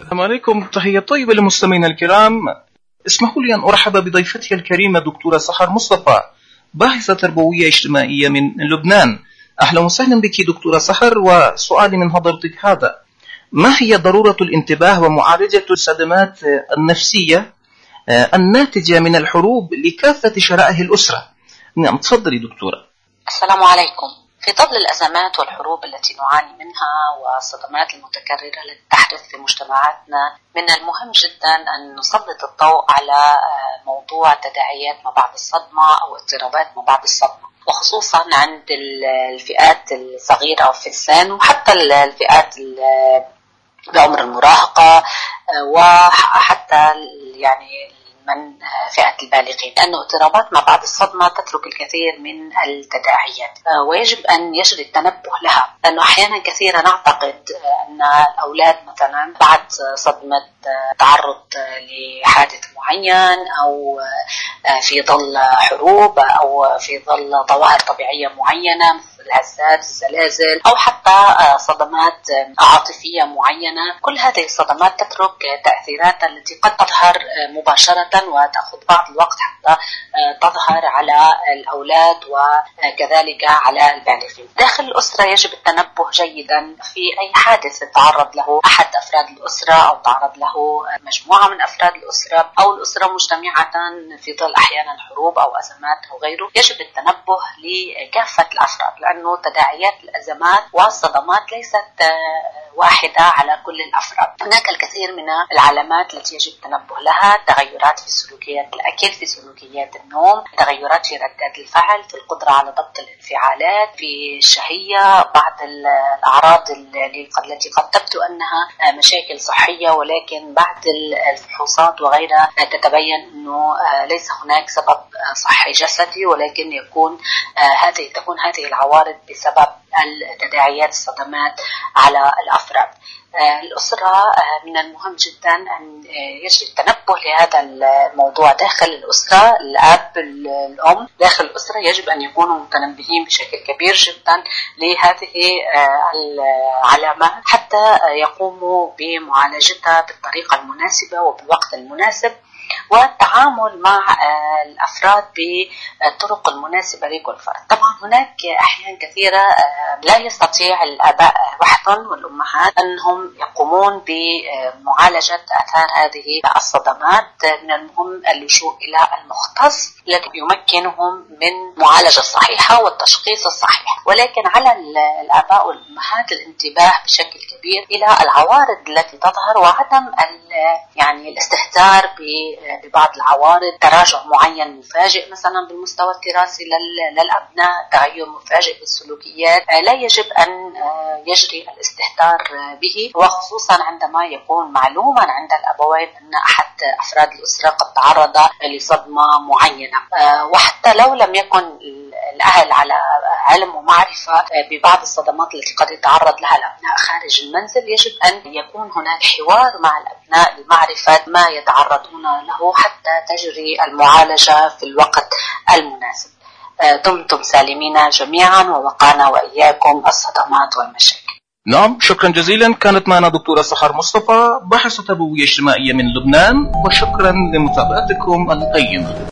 السلام عليكم، تحية طيبة لمستمعينا الكرام. اسمحوا لي أن أرحب بضيفتي الكريمة دكتورة سحر مصطفى، باحثة تربوية اجتماعية من لبنان. أهلا وسهلا بك دكتورة سحر، وسؤالي من حضرتك هذا: ما هي ضرورة الانتباه ومعالجة الصدمات النفسية الناتجة من الحروب لكافة شرائح الأسرة؟ نعم، تفضلي دكتورة. السلام عليكم. في ظل الأزمات والحروب التي نعاني منها والصدمات المتكررة التي تحدث في مجتمعاتنا، من المهم جدا أن نسلط الضوء على موضوع تداعيات ما بعد الصدمة أو اضطرابات ما بعد الصدمة، وخصوصا عند الفئات الصغيرة في السن، وحتى الفئات بعمر المراهقة، وحتى يعني من فئة البالغين، لأنه اضطرابات ما بعد الصدمة تترك الكثير من التداعيات، ويجب أن يجري التنبه لها، لأنه أحيانا كثيرا نعتقد أن الأولاد مثلا بعد صدمة تعرض لحادث معين أو في ظل حروب أو في ظل ظواهر طبيعية معينة مثل الهزات، الزلازل، أو حتى صدمات عاطفية معينة، كل هذه الصدمات تترك تأثيرات التي قد تظهر مباشرة وتأخذ بعض الوقت حتى تظهر على الأولاد وكذلك على البالغين. داخل الأسرة يجب التنبه جيدا في أي حادث تعرض له أحد أفراد الأسرة أو تعرض له مجموعة من أفراد الأسرة أو الأسرة مجتمعة في ظل أحيانا حروب أو أزمات أو غيره. يجب التنبه لكافة الأفراد، لأنه تداعيات الأزمات والصدمات ليست واحدة على كل الأفراد. هناك الكثير من العلامات التي يجب التنبه لها: تغيرات في سلوكيات الأكل، في سلوكيات النوم، تغيرات في ردات الفعل، في القدرة على ضبط الانفعالات، في الشهية، بعض الأعراض التي قد تبدو أنها مشاكل صحية ولكن بعد الفحوصات وغيرها تتبين أنه ليس هناك سبب صحي جسدي، ولكن تكون هذه العوارض بسبب تداعيات الصدمات على الأفراد. الأسرة من المهم جدا أن يجري التنبه لهذا الموضوع داخل الأسرة. الأب، الأم داخل الأسرة يجب أن يكونوا متنبهين بشكل كبير جدا لهذه العلامات حتى يقوموا بمعالجتها بالطريقة المناسبة وبالوقت المناسب، والتعامل مع الأفراد بالطرق المناسبة لكل فرد. طبعا هناك أحيان كثيرة لا يستطيع الآباء وحدهم والأمهات أنهم يقومون بمعالجة آثار هذه الصدمات. من المهم اللجوء إلى المختص الذي يمكنهم من المعالجة الصحيحة والتشخيص الصحيح، ولكن على الآباء والأمهات الانتباه بشكل كبير إلى العوارض التي تظهر وعدم الاستهتار ببعض العوارض. تراجع معين مفاجئ مثلا بالمستوى الدراسي للأبناء، تغير مفاجئ بالسلوكيات، لا يجب أن يجري الاستهتار به، وخصوصا عندما يكون معلوما عند الأبوين أن أحد أفراد الأسرة قد تعرض لصدمة معينة. وحتى لو لم يكن الأهل على علم ومعرفة ببعض الصدمات التي قد يتعرض لها الأبناء خارج المنزل، يجب أن يكون هناك حوار مع الأبناء لمعرفة ما يتعرضون له حتى تجري المعالجة في الوقت المناسب. دمتم سالمين جميعا ووقانا وإياكم الصدمات والمشاكل. نعم، شكرا جزيلا. كانت معنا دكتورة سحر مصطفى، باحثة تربوية اجتماعية من لبنان، وشكرا لمتابعتكم القيمة.